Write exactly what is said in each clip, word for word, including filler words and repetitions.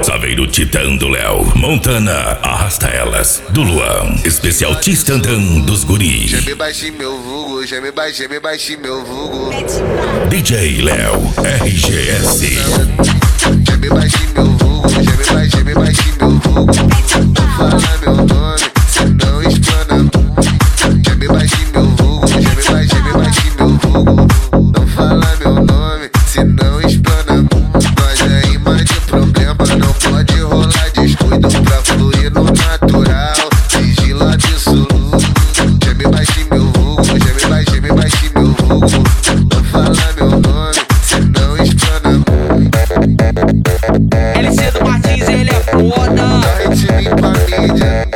Saveiro Titã do Léo, Montana, Arrasta Elas, do Luan, especial Tistantã dos Guri. Já me baixei meu vulgo, já me baixei, me baixei meu vulgo. D J Léo, R G S. Já me baixei meu vulgo, já me baixei, me baixei meu vulgo. Não fala meu nome, cê não explana. Já me baixei meu vulgo, já me baixei, me baixei meu vulgo. Não fala meu nome, cê não explana. Nós é imã de problema, não pode rolar descuido pra fluir no natural. Sigilo absoluto. Já me baixei meu vulgo, já me baixei, me baixei meu vulgo. Não fala meu nome, cê não explana. L C do Martins, ele é foda. A gente limpa a mídia.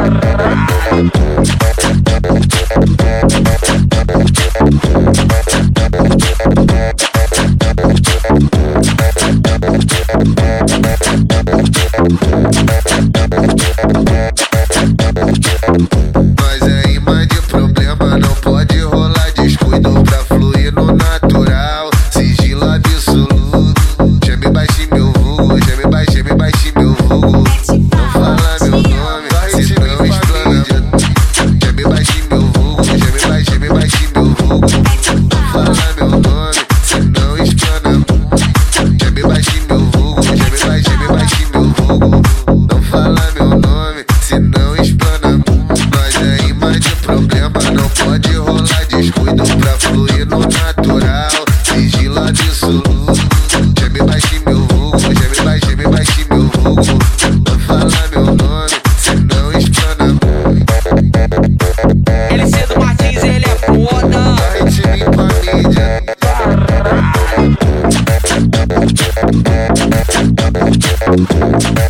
Nós é imã de problema, não pode rolar descuido pra fluir no natural. Sigilo absoluto. Já me baixei meu vulgo, já me baixei, me baixei meu vulgo. Não fala meu nome, se não explana. Já me baixei meu vulgo, já me baixei, me baixei meu vulgo. Não fala meu nome, se não explana. Já me baixei meu vulgo, já me baixei, me baixei meu vulgo. Não fala meu nome, se não explana. Nós é imã de problema, não pode rolar descuido pra fluir no natural. Sigilo absoluto. Já me baixei meu vulgo, já me baixei, me baixei meu vulgo. Não fala meu nome, cê não explana. L C do Martins, ele é foda. A gente limpa a mídia.